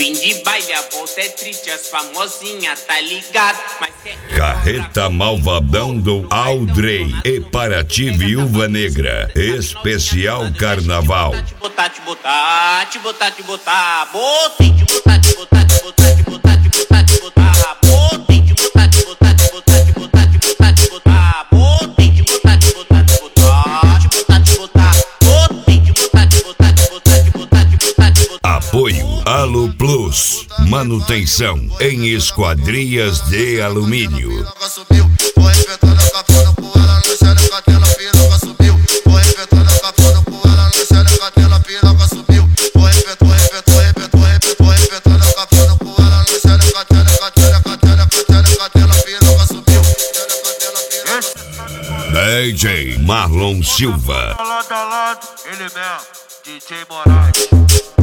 Fim de baile, a volta é triste, as famosinhas tá ligado. Mas Carreta Malvadão do Aldrey e Paraty Viúva Negra. Especial Carnaval. Te botar, te botar, te botar, te botar. Botei, te botar, te botar, te botar, te botar, te botar, te botar. Botei, te botar, te botar, te botar, te botar, te botar, te botar. Botei, te botar, te botar, te botar, te botar, te botar. Botei, te botar, te botar, te botar, te botar, te botar, te botar. Apoio Alu Plus. Manutenção em esquadrias de alumínio. DJ Marlon Silva. Lado a lado, ele mesmo, DJ Moraes.